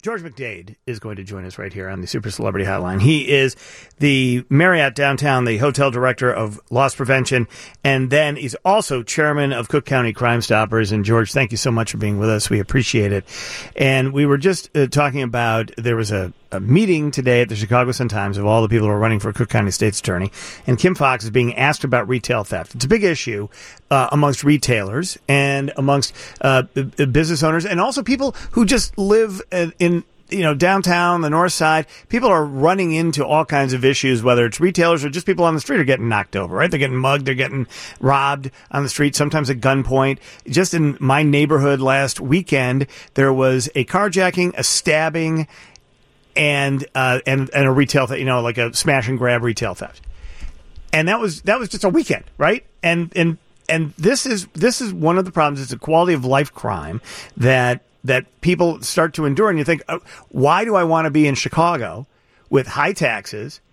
George McDade is going to join us right here on the Super Celebrity Hotline. He is the Marriott Downtown, the hotel director of loss prevention, and then he's also chairman of Cook County Crime Stoppers. And George, thank you so much for being with us. We appreciate it. And we were just talking about, there was a meeting today at the Chicago Sun-Times of all the people who are running for Cook County State's Attorney, and Kim Foxx is being asked about retail theft. It's a big issue amongst retailers and amongst business owners, and also people who just live in downtown, the north side. People are running into all kinds of issues, whether it's retailers or just people on the street are getting knocked over, right? They're getting mugged, they're getting robbed on the street, sometimes at gunpoint. Just in my neighborhood last weekend, there was a carjacking, a stabbing, and a retail theft, like a smash and grab retail theft. And that was just a weekend, right? And this is one of the problems. It's a quality of life crime that people start to endure. And you think, why do I want to be in Chicago with high taxes?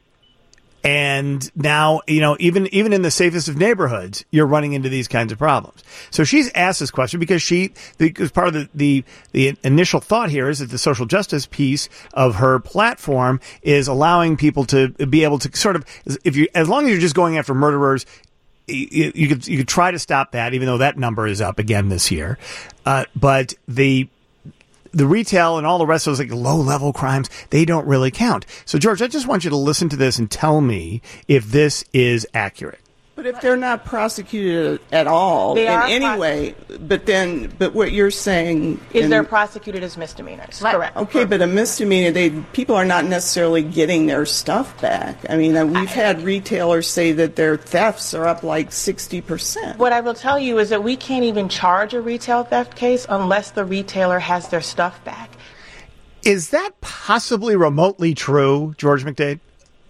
And now, even in the safest of neighborhoods, you're running into these kinds of problems. So she's asked this question because part of the initial thought here is that the social justice piece of her platform is allowing people to be able to sort of, as long as you're just going after murderers, you could try to stop that, even though that number is up again this year. But the retail and all the rest of those low-level crimes, they don't really count. So, George, I just want you to listen to this and tell me if this is accurate. But if they're not prosecuted at all in any way, but what you're saying is they're prosecuted as misdemeanors. Correct. Okay, but a misdemeanor, people are not necessarily getting their stuff back. I mean, we've had retailers say that their thefts are up like 60%. What I will tell you is that we can't even charge a retail theft case unless the retailer has their stuff back. Is that possibly remotely true, George McDade?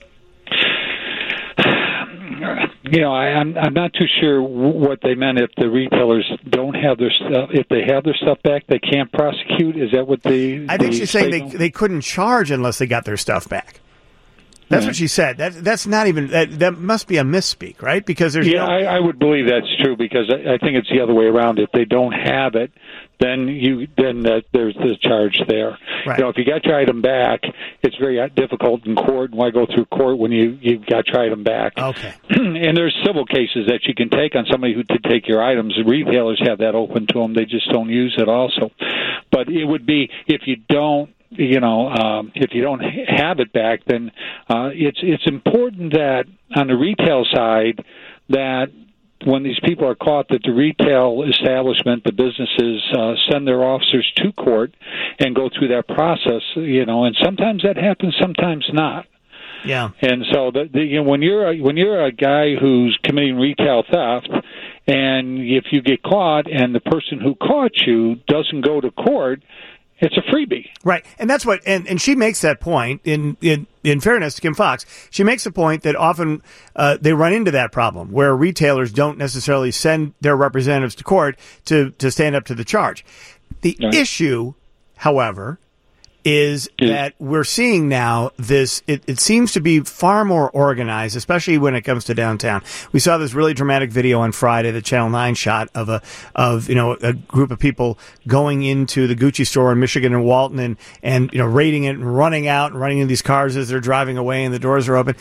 I'm not too sure what they meant. If the retailers don't have their stuff, if they have their stuff back, they can't prosecute. Is that what they? I think she's saying they couldn't charge unless they got their stuff back. That's what she said. That's not even that must be a misspeak, right? Because there's I would believe that's true, because I think it's the other way around. If they don't have it, then there's the charge there. Right. If you got your item back, it's very difficult in court. Why go through court when you've got your item back? Okay. And there's civil cases that you can take on somebody who did take your items. The retailers have that open to them. They just don't use it also. But it would be if you don't. If you don't have it back, then it's important that on the retail side that when these people are caught, that the retail establishment, the businesses, send their officers to court and go through that process. And sometimes that happens, sometimes not. Yeah. And so when you're a guy who's committing retail theft, and if you get caught and the person who caught you doesn't go to court, it's a freebie. Right. And that's what, and she makes that point in fairness to Kim Foxx. She makes the point that often they run into that problem where retailers don't necessarily send their representatives to court to stand up to the charge. The issue, however, is that we're seeing now this, it seems to be far more organized, especially when it comes to downtown. We saw this really dramatic video on Friday that Channel 9 shot of a group of people going into the Gucci store in Michigan and Walton and raiding it and running out and running into these cars as they're driving away and the doors are open.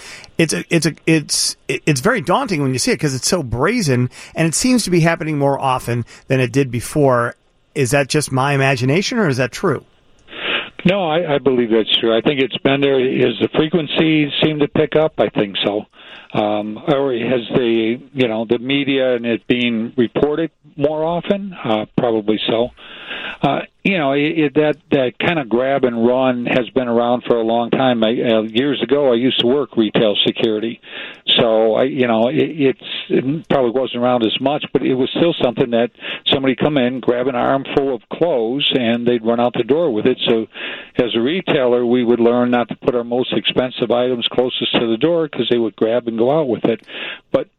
It's very daunting when you see it because it's so brazen, and it seems to be happening more often than it did before. Is that just my imagination, or is that true? No, I believe that's true. I think it's been there. Is the frequency seem to pick up? I think so. Or has the media and it being reported more often? Probably so. That kind of grab and run has been around for a long time. Years ago, I used to work retail security, so it probably wasn't around as much, but it was still something that somebody come in, grab an armful of clothes, and they'd run out the door with it. So, as a retailer, we would learn not to put our most expensive items closest to the door because they would grab and go out with it. But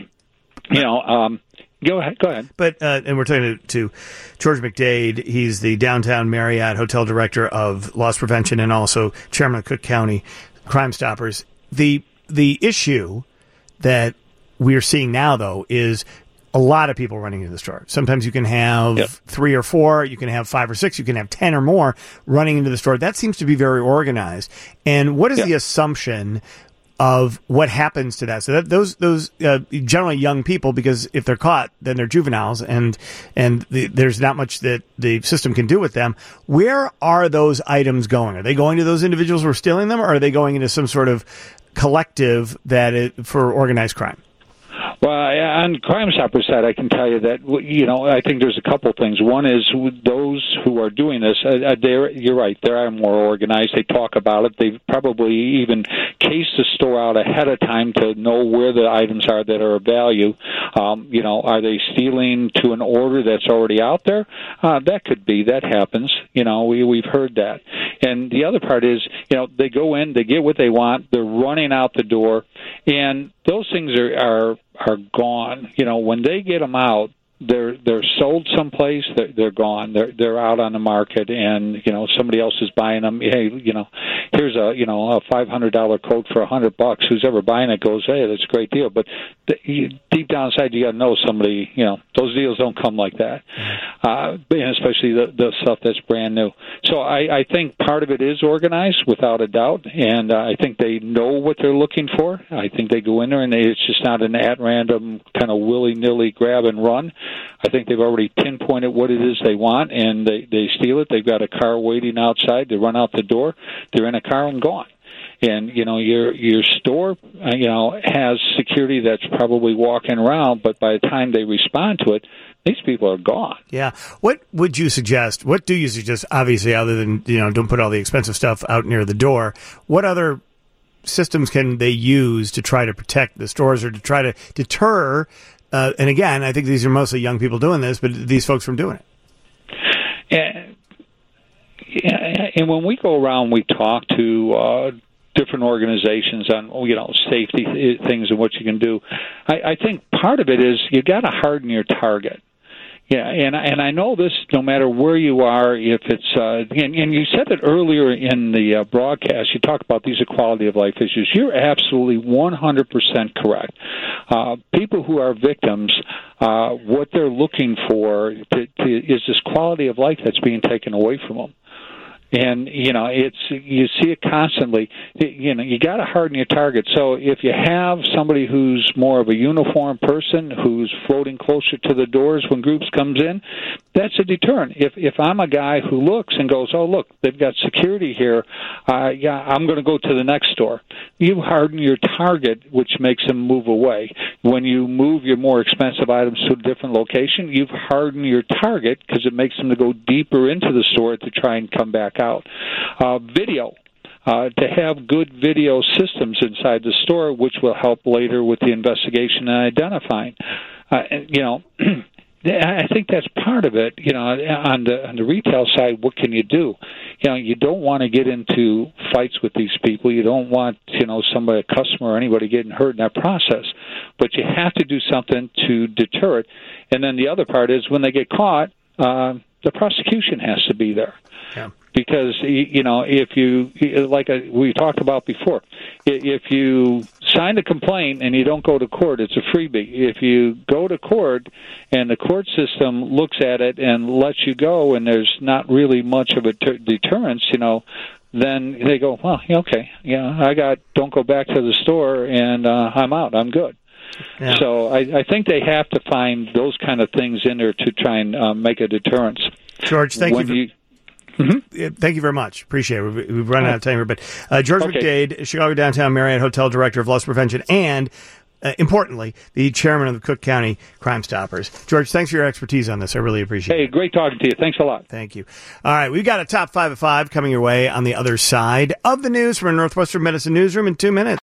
Go ahead. But and we're talking to George McDade. He's the Downtown Marriott Hotel Director of Loss Prevention and also Chairman of Cook County Crime Stoppers. The issue that we're seeing now, though, is a lot of people running into the store. Sometimes you can have 3 or 4, you can have 5 or 6, you can have 10 or more running into the store. That seems to be very organized. And what is the assumption of what happens to that? So that those generally young people, because if they're caught, then they're juveniles, and there's not much that the system can do with them. Where are those items going? Are they going to those individuals who are stealing them, or are they going into some sort of collective for organized crime? Well, on Crime Stoppers side, I can tell you that, I think there's a couple things. One is those who are doing this, you're right, they are more organized. They talk about it. They've probably even cased the store out ahead of time to know where the items are that are of value. Are they stealing to an order that's already out there? That could be. That happens. We've heard that. And the other part is, they go in, they get what they want, they're running out the door, and those things are gone. When they get them out, they're sold someplace. They're gone. They're out on the market, and somebody else is buying them. Hey, here's a $500 coat for $100. Who's ever buying it goes, hey, that's a great deal. But deep down inside, you got to know somebody. Those deals don't come like that, and especially the stuff that's brand new. So I think part of it is organized, without a doubt, and I think they know what they're looking for. I think they go in there, and it's just not an at-random kind of willy-nilly grab and run. I think they've already pinpointed what it is they want, and they steal it. They've got a car waiting outside. They run out the door. They're in a car and gone. And, your store, has security that's probably walking around, but by the time they respond to it, these people are gone. Yeah. What would you suggest? What do you suggest, obviously, other than, don't put all the expensive stuff out near the door? What other systems can they use to try to protect the stores or to try to deter? And again, I think these are mostly young people doing this, but these folks from doing it. And when we go around, we talk to different organizations on safety things and what you can do. I think part of it is you got to harden your target. Yeah, and I know this no matter where you are, if it's and you said it earlier in the broadcast, you talked about these are quality of life issues. You're absolutely 100% correct. People who are victims, what they're looking for is this quality of life that's being taken away from them. And, you see it constantly. You got to harden your target. So if you have somebody who's more of a uniformed person who's floating closer to the doors when groups comes in, that's a deterrent. If I'm a guy who looks and goes, oh, look, they've got security here, I'm going to go to the next store. You harden your target, which makes them move away. When you move your more expensive items to a different location, you've hardened your target because it makes them to go deeper into the store to try and come back out. Video. To have good video systems inside the store, which will help later with the investigation and identifying. I think that's part of it. On the retail side, what can you do? You don't want to get into fights with these people. You don't want, somebody, a customer or anybody getting hurt in that process. But you have to do something to deter it. And then the other part is when they get caught, the prosecution has to be there. Yeah. Because, if you, like we talked about before, if you sign a complaint and you don't go to court, it's a freebie. If you go to court and the court system looks at it and lets you go and there's not really much of a deterrence, then they go, well, okay, don't go back to the store and I'm out, I'm good. Yeah. So I think they have to find those kind of things in there to try and make a deterrence. George, thank you. Thank you very much. Appreciate it. We've run out of time here. But George McDade, Chicago Downtown Marriott Hotel Director of Loss Prevention, and importantly, the chairman of the Cook County Crime Stoppers. George, thanks for your expertise on this. I really appreciate it. Hey, great talking to you. Thanks a lot. Thank you. All right, we've got a top 5 at 5 coming your way on the other side of the news from a Northwestern Medicine newsroom in 2 minutes.